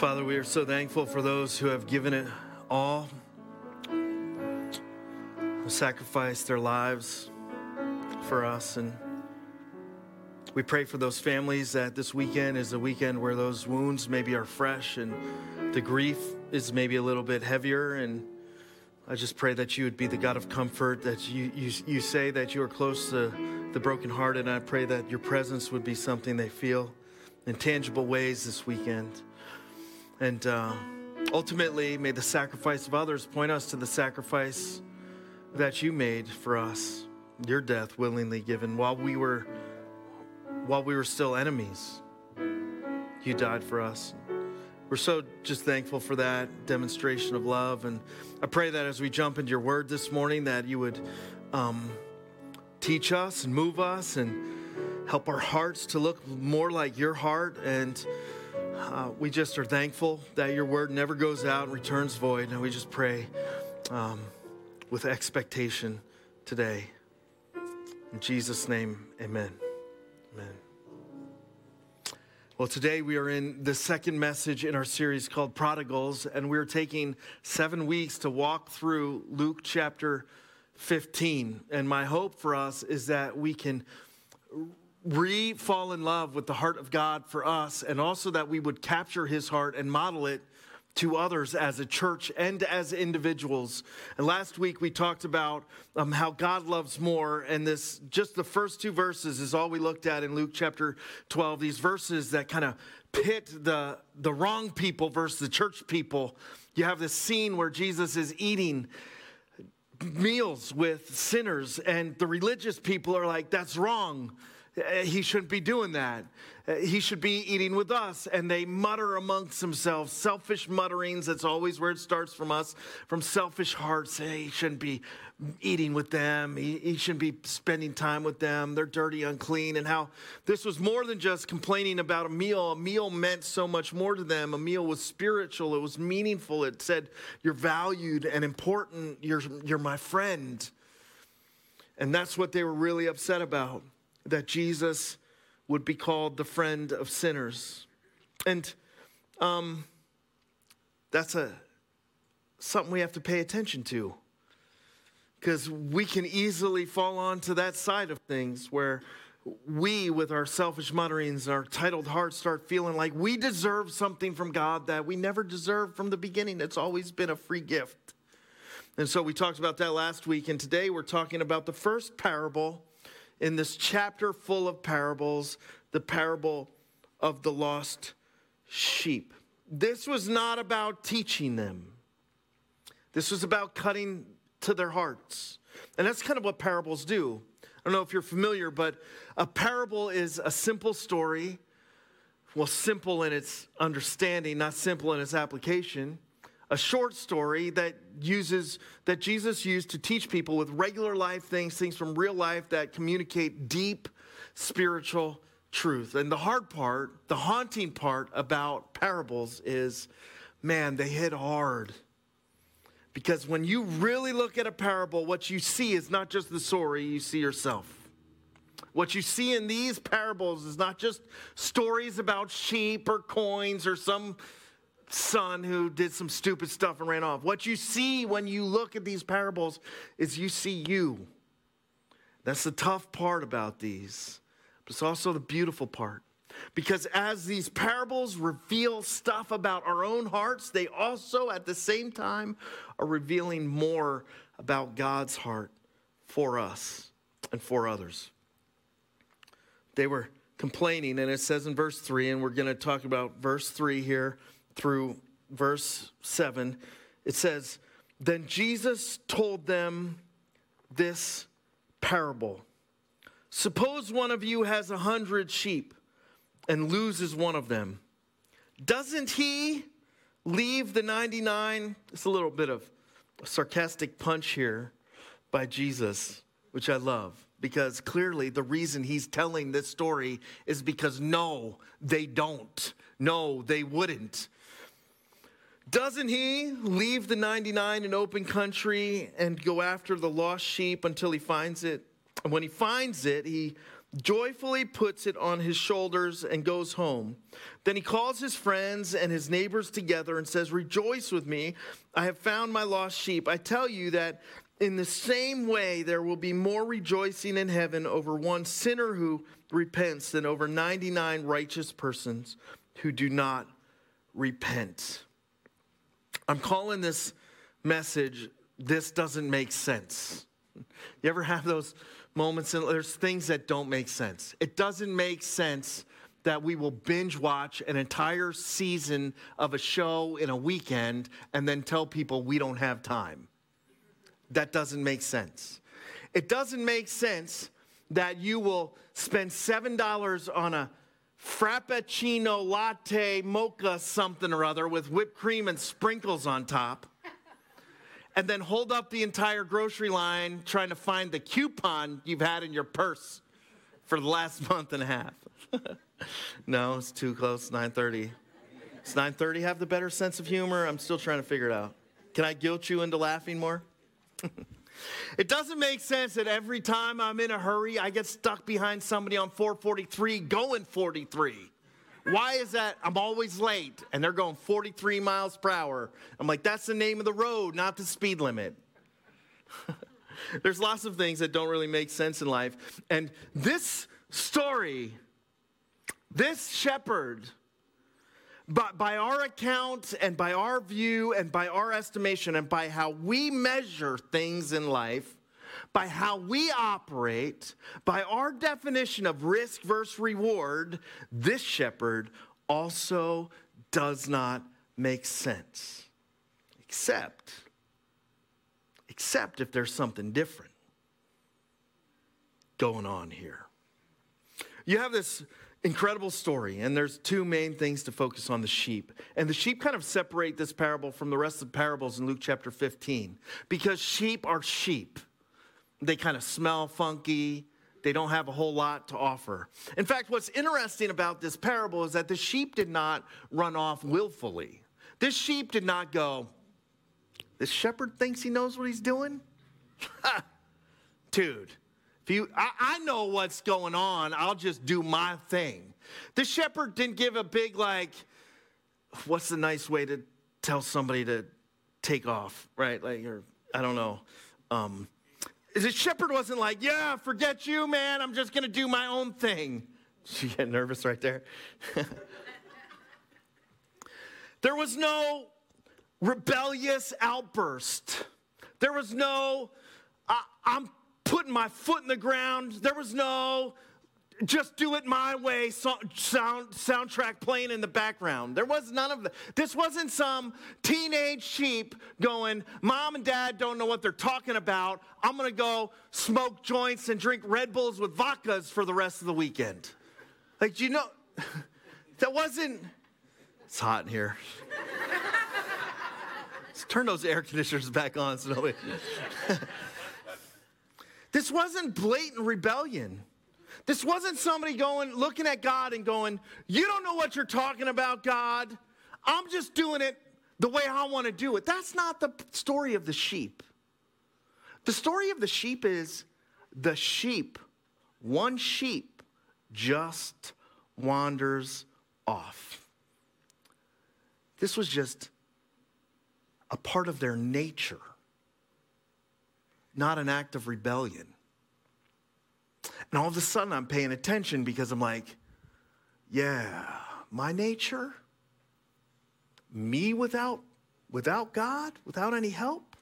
Father, we are so thankful for those who have given it all, sacrificed their lives for us. And we pray for those families that this weekend is a weekend where those wounds maybe are fresh and the grief is maybe a little bit heavier. And I just pray that you would be the God of comfort, that you say that you are close to the brokenhearted. And I pray that your presence would be something they feel in tangible ways this weekend. And ultimately, may the sacrifice of others point us to the sacrifice that you made for us, your death willingly given while we were still enemies. You died for us. We're so just thankful for that demonstration of love. And I pray that as we jump into your word this morning, that you would teach us and move us and help our hearts to look more like your heart. And we just are thankful that your word never goes out and returns void. And we just pray with expectation today. In Jesus' name, amen. Amen. Well, today we are in the second message in our series called Prodigals, and we're taking 7 weeks to walk through Luke chapter 15. And my hope for us is that we can fall in love with the heart of God for us, and also that we would capture his heart and model it to others as a church and as individuals. And last week we talked about how God loves more, and this, just the first 2 verses is all we looked at in Luke chapter 12. These verses that kind of pit the wrong people versus the church people. You have this scene where Jesus is eating meals with sinners, and the religious people are like, that's wrong. He shouldn't be doing that. He should be eating with us. And they mutter amongst themselves, selfish mutterings. That's always where it starts from us, from selfish hearts. Hey, he shouldn't be eating with them. He shouldn't be spending time with them. They're dirty, unclean. And how this was more than just complaining about a meal. A meal meant so much more to them. A meal was spiritual. It was meaningful. It said, you're valued and important. You're my friend. And that's what they were really upset about, that Jesus would be called the friend of sinners. And that's something we have to pay attention to, because we can easily fall onto that side of things where we, with our selfish mutterings and our titled hearts, start feeling like we deserve something from God that we never deserved from the beginning. It's always been a free gift. And so we talked about that last week, and today we're talking about the first parable in this chapter full of parables, the parable of the lost sheep. This was not about teaching them. This was about cutting to their hearts. And that's kind of what parables do. I don't know if you're familiar, but a parable is a simple story. Well, simple in its understanding, not simple in its application. A short story that Jesus used to teach people with regular life things from real life that communicate deep spiritual truth. And the hard part, the haunting part about parables is, man, they hit hard. Because when you really look at a parable, what you see is not just the story, you see yourself. What you see in these parables is not just stories about sheep or coins or some son who did some stupid stuff and ran off. What you see when you look at these parables is you see you. That's the tough part about these, but it's also the beautiful part. Because as these parables reveal stuff about our own hearts, they also at the same time are revealing more about God's heart for us and for others. They were complaining, and it says in verse 3, and we're going to talk about verse 3 here through verse 7, it says, then Jesus told them this parable. Suppose one of you has 100 sheep and loses one of them. Doesn't he leave the 99? It's a little bit of a sarcastic punch here by Jesus, which I love, because clearly the reason he's telling this story is because no, they don't. No, they wouldn't. Doesn't he leave the 99 in open country and go after the lost sheep until he finds it? And when he finds it, he joyfully puts it on his shoulders and goes home. Then he calls his friends and his neighbors together and says, "Rejoice with me, I have found my lost sheep. I tell you that in the same way there will be more rejoicing in heaven over one sinner who repents than over 99 righteous persons who do not repent." I'm calling this message, "This Doesn't Make Sense." You ever have those moments and there's things that don't make sense? It doesn't make sense that we will binge watch an entire season of a show in a weekend and then tell people we don't have time. That doesn't make sense. It doesn't make sense that you will spend $7 on a Frappuccino latte mocha something or other with whipped cream and sprinkles on top, and then hold up the entire grocery line trying to find the coupon you've had in your purse for the last month and a half. No, it's too close, 9:30. Does 9:30 have the better sense of humor? I'm still trying to figure it out. Can I guilt you into laughing more? It doesn't make sense that every time I'm in a hurry, I get stuck behind somebody on 443 going 43. Why is that? I'm always late, and they're going 43 miles per hour. I'm like, that's the name of the road, not the speed limit. There's lots of things that don't really make sense in life. And this story, this shepherd, by our account and by our view and by our estimation and by how we measure things in life, by how we operate, by our definition of risk versus reward, this shepherd also does not make sense. Except if there's something different going on here. You have this incredible story, and there's two main things to focus on: the sheep. And the sheep kind of separate this parable from the rest of the parables in Luke chapter 15, because sheep are sheep. They kind of smell funky. They don't have a whole lot to offer. In fact, what's interesting about this parable is that the sheep did not run off willfully. This sheep did not go, "This shepherd thinks he knows what he's doing?" Dude, I know what's going on. I'll just do my thing. The shepherd didn't give a big, what's the nice way to tell somebody to take off, right? I don't know. The shepherd wasn't like, "Yeah, forget you, man. I'm just going to do my own thing." Did you get nervous right there? There was no rebellious outburst. There was no, I'm putting my foot in the ground. There was no, just do it my way soundtrack playing in the background. There was none of that. This wasn't some teenage sheep going, "Mom and Dad don't know what they're talking about. I'm going to go smoke joints and drink Red Bulls with vodkas for the rest of the weekend." That wasn't, it's hot in here. Let's turn those air conditioners back on. This wasn't blatant rebellion. This wasn't somebody looking at God and going, "You don't know what you're talking about, God. I'm just doing it the way I want to do it." That's not the story of the sheep. The story of the sheep is the sheep, one sheep, just wanders off. This was just a part of their nature, not an act of rebellion. And all of a sudden I'm paying attention because I'm like, yeah, my nature, me without God, without any help,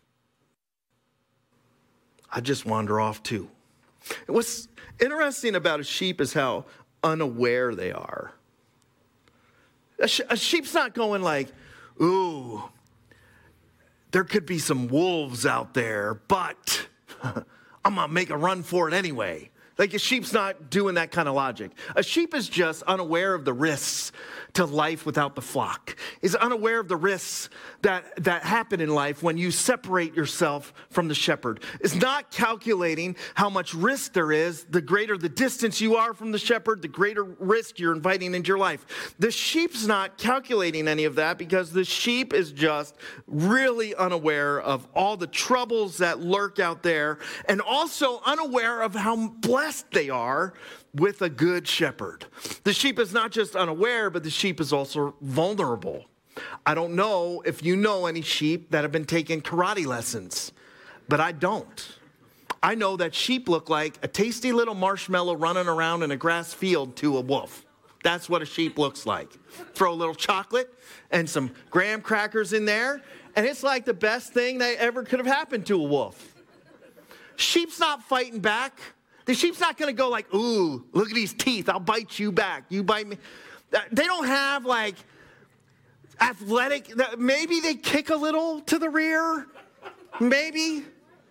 I just wander off too. And what's interesting about a sheep is how unaware they are. A sheep's not going like, "Ooh, there could be some wolves out there, but I'm going to make a run for it anyway." Like, a sheep's not doing that kind of logic. A sheep is just unaware of the risks to life without the flock, is unaware of the risks that happen in life when you separate yourself from the shepherd, is not calculating how much risk there is. The greater the distance you are from the shepherd, the greater risk you're inviting into your life. The sheep's not calculating any of that because the sheep is just really unaware of all the troubles that lurk out there, and also unaware of how blessed best they are with a good shepherd. The sheep is not just unaware, but the sheep is also vulnerable. I don't know if you know any sheep that have been taking karate lessons, but I don't. I know that sheep look like a tasty little marshmallow running around in a grass field to a wolf. That's what a sheep looks like. Throw a little chocolate and some graham crackers in there, and it's like the best thing that ever could have happened to a wolf. Sheep's not fighting back. The sheep's not going to go like, ooh, look at these teeth. I'll bite you back. You bite me. They don't have like athletic, maybe they kick a little to the rear. Maybe.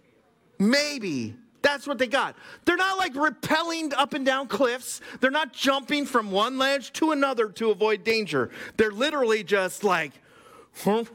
That's what they got. They're not like rappelling up and down cliffs. They're not jumping from one ledge to another to avoid danger. They're literally just like, that's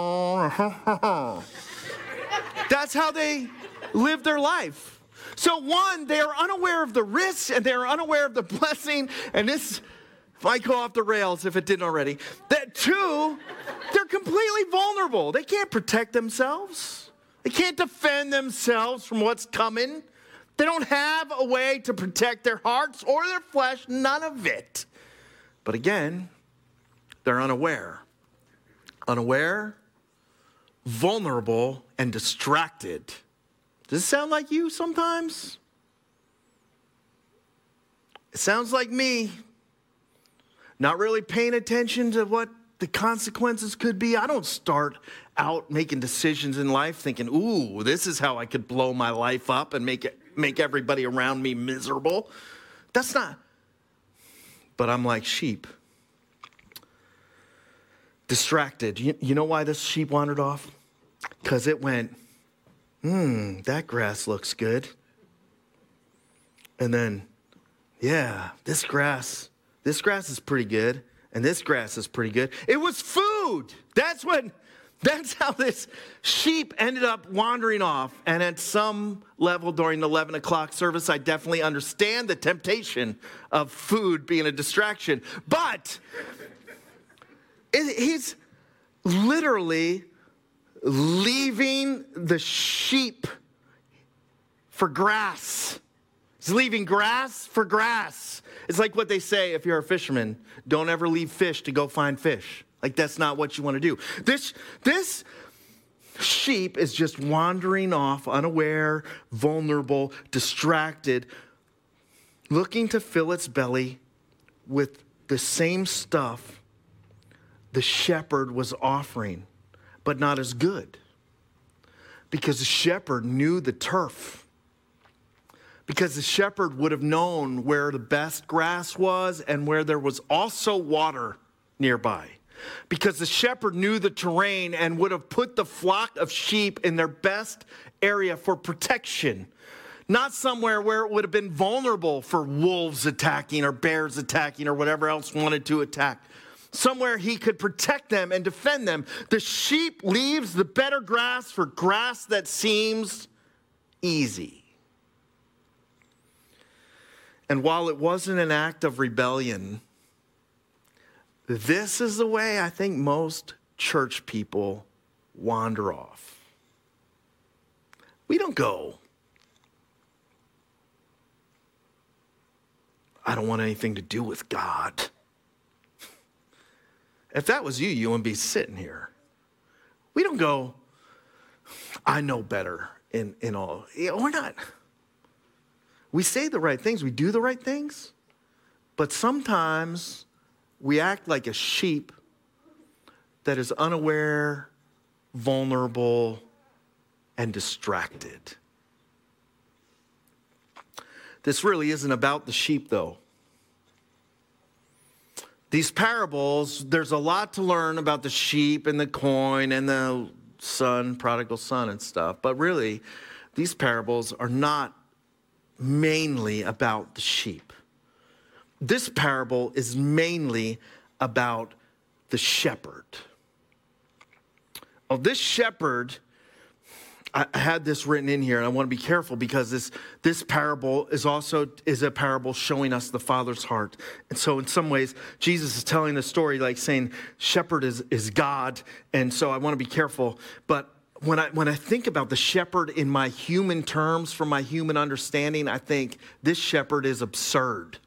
how they live their life. So one, they are unaware of the risks and they are unaware of the blessing. And this might go off the rails if it didn't already. That two, they're completely vulnerable. They can't protect themselves. They can't defend themselves from what's coming. They don't have a way to protect their hearts or their flesh, none of it. But again, they're unaware. Unaware, vulnerable, and distracted. Does it sound like you sometimes? It sounds like me. Not really paying attention to what the consequences could be. I don't start out making decisions in life thinking, ooh, this is how I could blow my life up and make everybody around me miserable. That's not. But I'm like sheep. Distracted. You know why this sheep wandered off? Because it went, that grass looks good. And then, yeah, this grass is pretty good. And this grass is pretty good. It was food. That's how this sheep ended up wandering off. And at some level during the 11 o'clock service, I definitely understand the temptation of food being a distraction. But he's literally leaving the sheep for grass. He's leaving grass for grass. It's like what they say if you're a fisherman. Don't ever leave fish to go find fish. Like that's not what you want to do. This sheep is just wandering off, unaware, vulnerable, distracted, looking to fill its belly with the same stuff the shepherd was offering, but not as good. Because the shepherd knew the turf. Because the shepherd would have known where the best grass was and where there was also water nearby. Because the shepherd knew the terrain and would have put the flock of sheep in their best area for protection. Not somewhere where it would have been vulnerable for wolves attacking or bears attacking or whatever else wanted to attack. Somewhere he could protect them and defend them. The sheep leaves the better grass for grass that seems easy. And while it wasn't an act of rebellion, this is the way I think most church people wander off. We don't go, I don't want anything to do with God. If that was you, you wouldn't be sitting here. We don't go, I know better in all. We're not. We say the right things, we do the right things, but sometimes we act like a sheep that is unaware, vulnerable, and distracted. This really isn't about the sheep, though. These parables, there's a lot to learn about the sheep and the coin and the son, prodigal son and stuff, but really, these parables are not mainly about the sheep. This parable is mainly about the shepherd. Oh, this shepherd, I had this written in here, and I want to be careful because this parable is a parable showing us the Father's heart. And so in some ways, Jesus is telling the story like saying shepherd is God, and so I want to be careful. But when I think about the shepherd in my human terms, from my human understanding, I think this shepherd is absurd.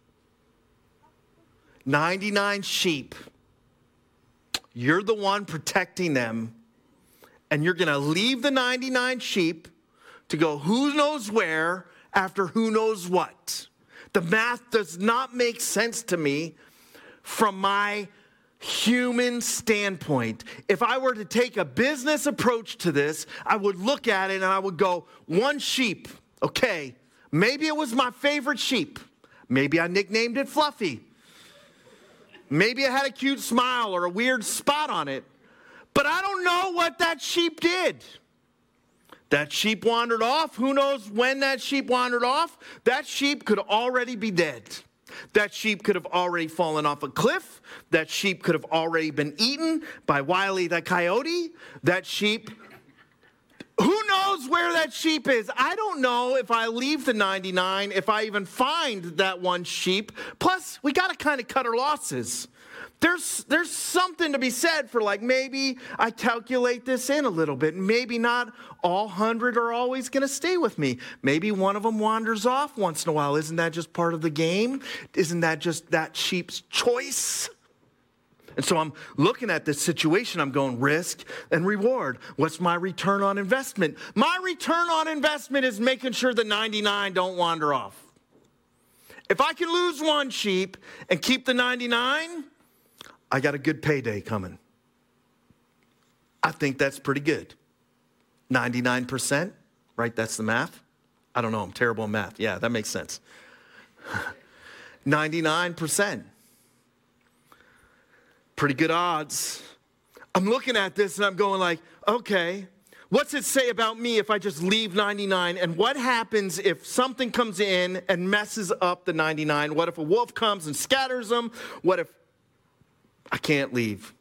99 sheep. You're the one protecting them, and you're going to leave the 99 sheep to go who knows where after who knows what. The math does not make sense to me from my human standpoint. If I were to take a business approach to this, I would look at it and I would go, one sheep, okay, maybe it was my favorite sheep. Maybe I nicknamed it Fluffy. Maybe it had a cute smile or a weird spot on it. But I don't know what that sheep did. That sheep wandered off. Who knows when that sheep wandered off? That sheep could already be dead. That sheep could have already fallen off a cliff. That sheep could have already been eaten by Wile E. the coyote. That sheep, who knows where that sheep is? I don't know if I leave the 99, if I even find that one sheep. Plus, we got to kind of cut our losses. There's something to be said for, like, maybe I calculate this in a little bit. Maybe not all 100 are always going to stay with me. Maybe one of them wanders off once in a while. Isn't that just part of the game? Isn't that just that sheep's choice? And so I'm looking at this situation. I'm going risk and reward. What's my return on investment? My return on investment is making sure the 99 don't wander off. If I can lose one sheep and keep the 99, I got a good payday coming. I think that's pretty good. 99%, right? That's the math. I don't know. I'm terrible at math. Yeah, that makes sense. 99%. Pretty good odds. I'm looking at this and I'm going like, okay, what's it say about me if I just leave 99? And what happens if something comes in and messes up the 99? What if a wolf comes and scatters them? What if I can't leave?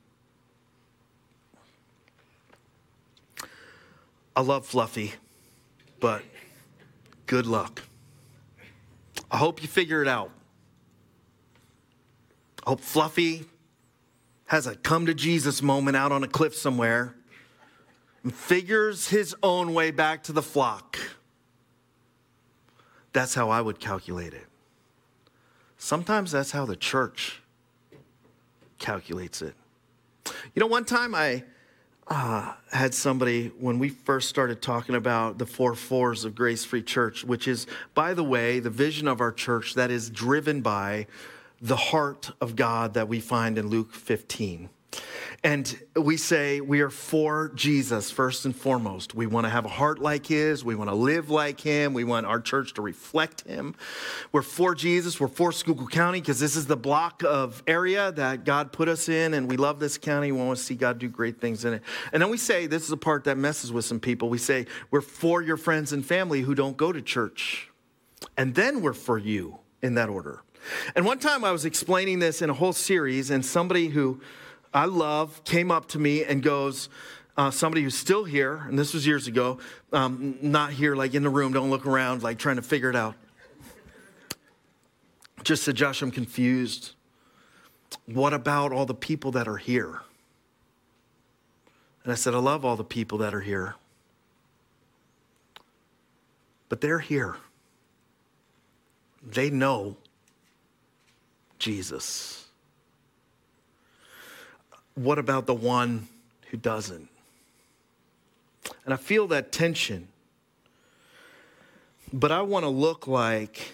I love Fluffy, but good luck. I hope you figure it out. I hope Fluffy has a come to Jesus moment out on a cliff somewhere and figures his own way back to the flock. That's how I would calculate it. Sometimes that's how the church calculates it. You know, one time I had somebody, when we first started talking about the 4 4s of Grace Free Church, which is, by the way, the vision of our church that is driven by the heart of God that we find in Luke 15. And we say we are for Jesus first and foremost. We want to have a heart like his. We want to live like him. We want our church to reflect him. We're for Jesus. We're for Schuylkill County because this is the block of area that God put us in, and we love this county. We want to see God do great things in it. And then we say, this is a part that messes with some people. We say, we're for your friends and family who don't go to church. And then we're for you, in that order. And one time I was explaining this in a whole series, and somebody who I love came up to me and goes, somebody who's still here, and this was years ago, not here like in the room, don't look around like trying to figure it out. Just said, Josh, I'm confused. What about all the people that are here? And I said, I love all the people that are here. But they're here. They know Jesus. What about the one who doesn't? And I feel that tension. But I want to look like,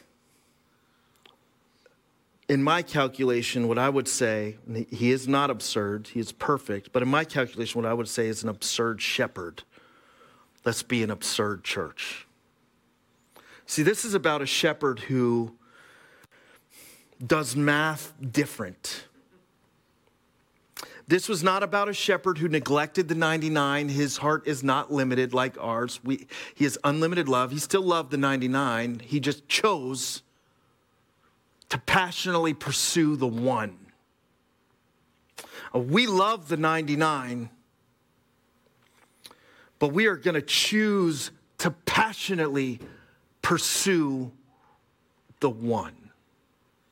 in my calculation, what I would say, he is not absurd, he is perfect, but in my calculation, what I would say is an absurd shepherd. Let's be an absurd church. See, this is about a shepherd who does math different. This was not about a shepherd who neglected the 99. His heart is not limited like ours. He has unlimited love. He still loved the 99. He just chose to passionately pursue the one. We love the 99, but we are going to choose to passionately pursue the one.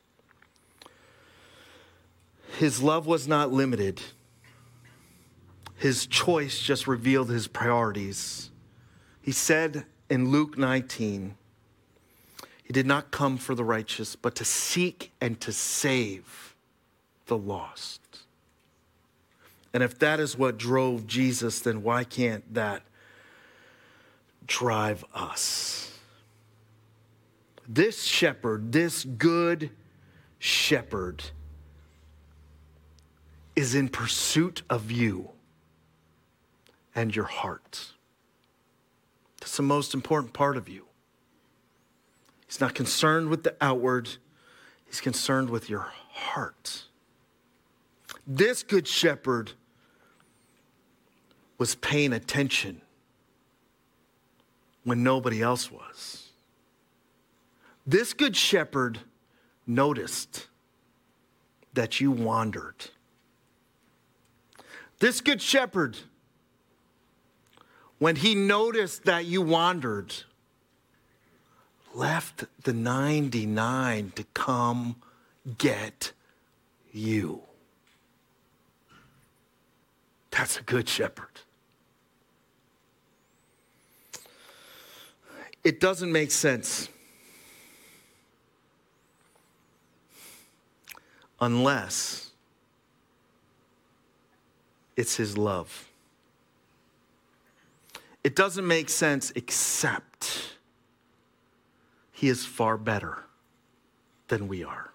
His love was not limited. His choice just revealed his priorities. He said in Luke 19, he did not come for the righteous, but to seek and to save the lost. And if that is what drove Jesus, then why can't that drive us? This shepherd, this good shepherd, is in pursuit of you and your heart. That's the most important part of you. He's not concerned with the outward. He's concerned with your heart. This good shepherd was paying attention when nobody else was. This good shepherd noticed that you wandered. This good shepherd, when he noticed that you wandered, left the 99 to come get you. That's a good shepherd. It doesn't make sense unless it's his love. It doesn't make sense except he is far better than we are.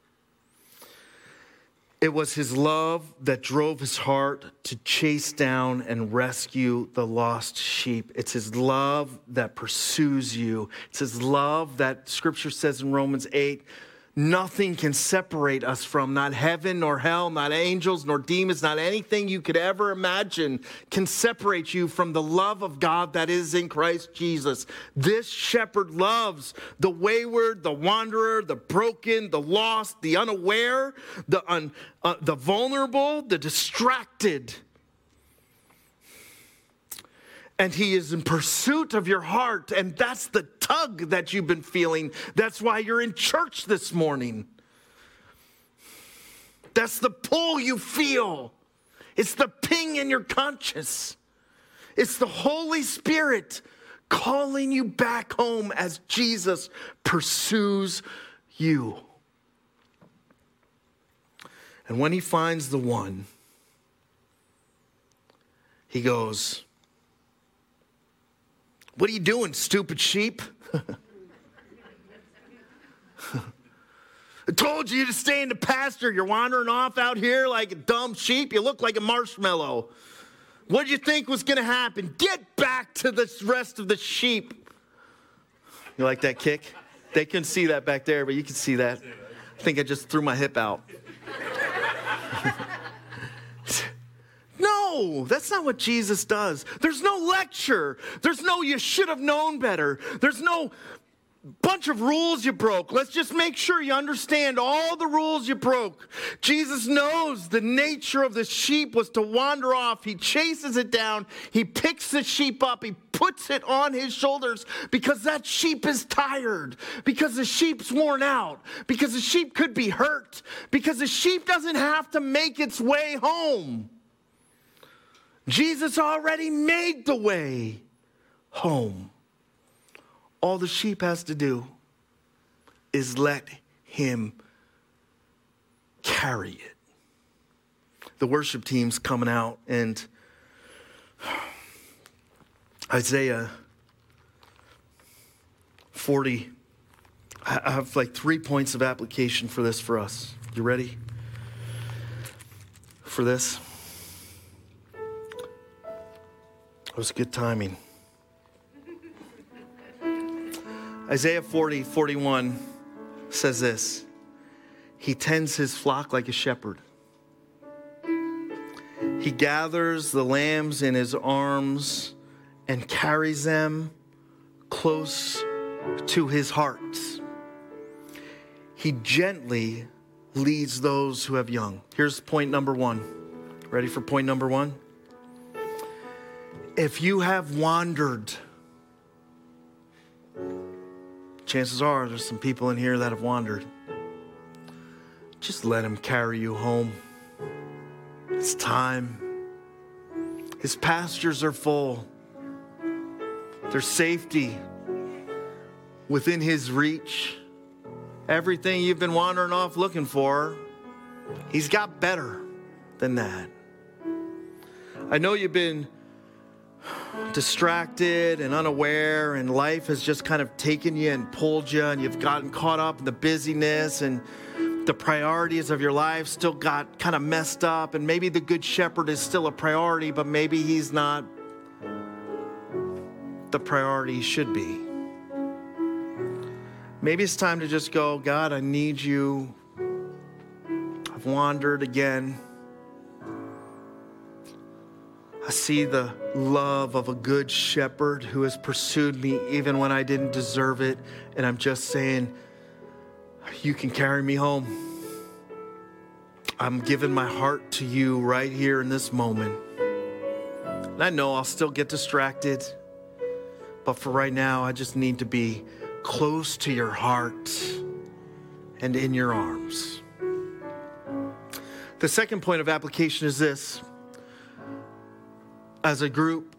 It was his love that drove his heart to chase down and rescue the lost sheep. It's his love that pursues you. It's his love that Scripture says in Romans 8, nothing can separate us from, not heaven nor hell, not angels nor demons, not anything you could ever imagine can separate you from the love of God that is in Christ Jesus. This shepherd loves the wayward, the wanderer, the broken, the lost, the unaware, the vulnerable, the distracted. And he is in pursuit of your heart. And that's the tug that you've been feeling. That's why you're in church this morning. That's the pull you feel. It's the ping in your conscience. It's the Holy Spirit calling you back home as Jesus pursues you. And when he finds the one, he goes, "What are you doing, stupid sheep?" I told you to stay in the pasture. You're wandering off out here like a dumb sheep. You look like a marshmallow. What did you think was going to happen? Get back to the rest of the sheep. You like that kick? They couldn't see that back there, but you can see that. I think I just threw my hip out. No, that's not what Jesus does. There's no lecture. There's no you should have known better. There's no bunch of rules you broke. Let's just make sure you understand all the rules you broke. Jesus knows the nature of the sheep was to wander off. He chases it down. He picks the sheep up. He puts it on his shoulders because that sheep is tired, because the sheep's worn out, because the sheep could be hurt, because the sheep doesn't have to make its way home. Jesus already made the way home. All the sheep has to do is let him carry it. The worship team's coming out, and Isaiah 40. I have like 3 points of application for this for us. You ready for this? It was good timing. Isaiah 40:41 says this: He tends his flock like a shepherd. He gathers the lambs in his arms and carries them close to his heart. He gently leads those who have young. Here's point number 1. Ready for point number 1? If you have wandered, chances are there's some people in here that have wandered. Just let him carry you home. It's time. His pastures are full. There's safety within His reach. Everything you've been wandering off looking for, He's got better than that. I know you've been distracted and unaware, and life has just kind of taken you and pulled you, and you've gotten caught up in the busyness, and the priorities of your life still got kind of messed up, and maybe the Good Shepherd is still a priority, but maybe He's not the priority he should be. Maybe it's time to just go, God, I need you. I've wandered again. I see the love of a good shepherd who has pursued me even when I didn't deserve it. And I'm just saying, you can carry me home. I'm giving my heart to you right here in this moment. And I know I'll still get distracted, but for right now, I just need to be close to your heart and in your arms. The second point of application is this. As a group,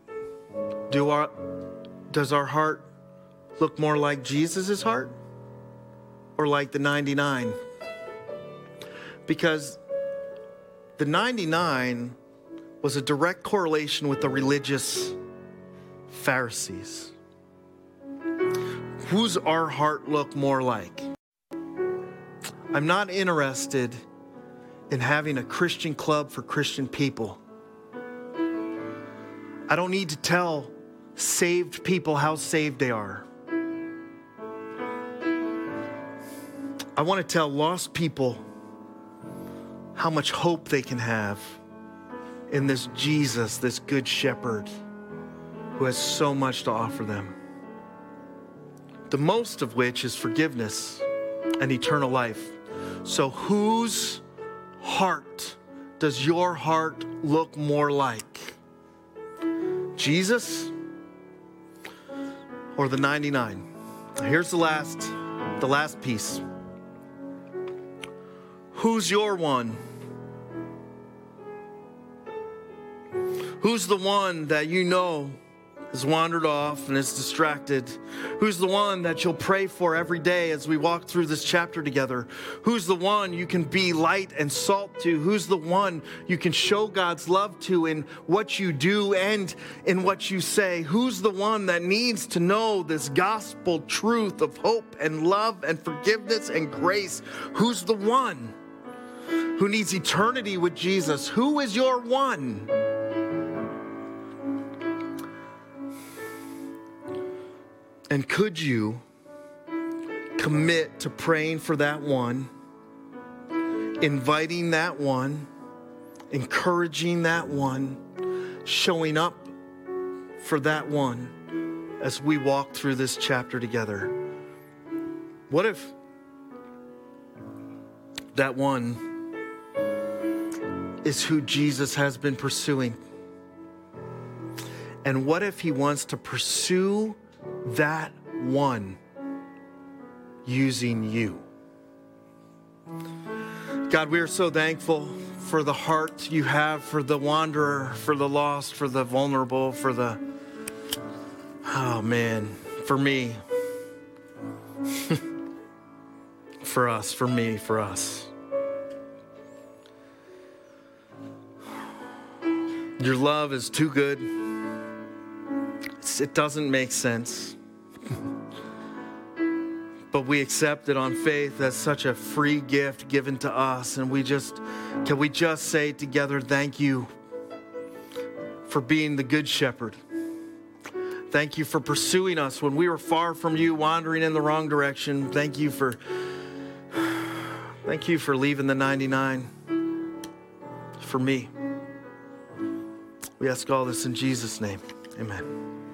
does our heart look more like Jesus' heart or like the 99? Because the 99 was a direct correlation with the religious Pharisees. Who's our heart look more like? I'm not interested in having a Christian club for Christian people. I don't need to tell saved people how saved they are. I want to tell lost people how much hope they can have in this Jesus, this good shepherd who has so much to offer them. The most of which is forgiveness and eternal life. So whose heart does your heart look more like? Jesus or the 99? Here's the last piece. Who's your one? Who's the one that you know has wandered off and is distracted? Who's the one that you'll pray for every day as we walk through this chapter together? Who's the one you can be light and salt to? Who's the one you can show God's love to in what you do and in what you say? Who's the one that needs to know this gospel truth of hope and love and forgiveness and grace? Who's the one who needs eternity with Jesus? Who is your one? And could you commit to praying for that one, inviting that one, encouraging that one, showing up for that one as we walk through this chapter together? What if that one is who Jesus has been pursuing? And what if he wants to pursue that one using you? God, we are so thankful for the heart you have for the wanderer, for the lost, for the vulnerable, for the, for me. For us, for me, for us. Your love is too good. It doesn't make sense. But we accept it on faith as such a free gift given to us. And can we just say together, thank you for being the good shepherd. Thank you for pursuing us when we were far from you, wandering in the wrong direction. Thank you for leaving the 99 for me. We ask all this in Jesus' name. Amen.